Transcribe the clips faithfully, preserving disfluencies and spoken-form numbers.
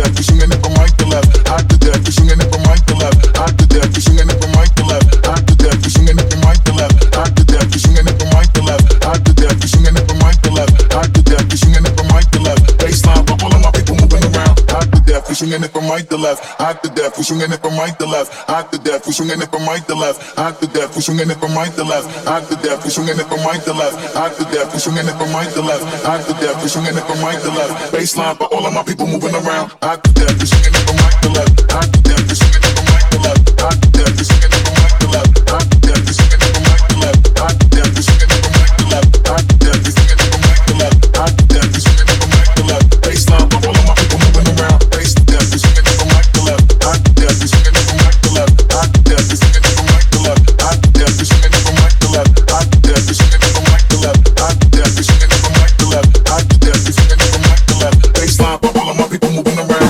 death, we swinging it from right to left. Hot to death, we swinging it from right to left. Hot to death, we swinging it from right to left. Hot to death, we swinging it from right to left. Hot to death, we swinging it from right to left. Hot to death, we swinging it from right to left. Hot to death, we swinging it from right to left. Baseline for all of my people moving around. Hot to death, we swinging it from right to left. Hot to death, we swinging it from right to left. Hot to death, we swinging it from right to left. Hot to death, we swinging it from right to left. Hot to death, we swinging it from right to left. Hot to death, we swinging it from right to left. Hot to death, we swinging it from right to left. Baseline for all of my people moving around. Hot to death, we swinging it from right to left. Hot to death, we swinging it from right to left. Hot to death, we swinging it from right to left. Hot to death, we swinging it from right to left. Hot to death, we swinging it from right to left. Hot to death, we swinging it from right to left. Hot to death, we swinging it from right to left. Baseline for all of my people moving around. Bass to death, we swinging it from right to left. Hot to death, we swinging it from right to left. Hot to death, we swinging it from right to left. Hot to death, we swinging it from right to left. Hot to death, we swinging it from right to left. Hot to death, we swinging it from right to left. Hot to death, we swinging it from right to left. Baseline for all of my people moving around.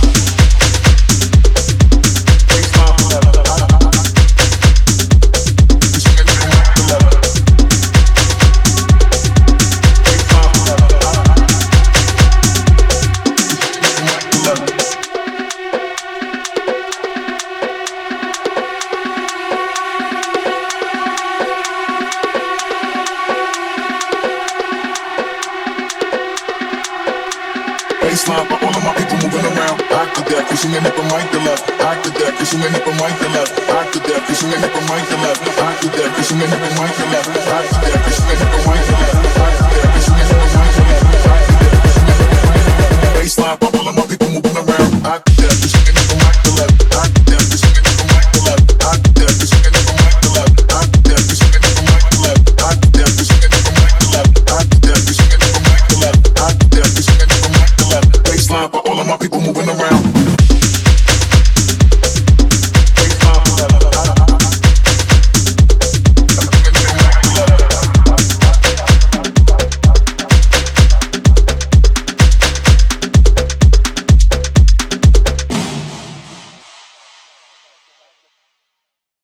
Baseline for all of my people moving around. Hot to death, we swinging it from right to left. Hot to death, we swinging it from right to left. Hot to death, we swinging it from right to left. Hot to death, we swinging it from right to left. Hot to death, we swinging it from right to left. Hot to death, we swinging it from right to left. Hot to death, we swinging it from right to left. Baseline for all of my people moving around.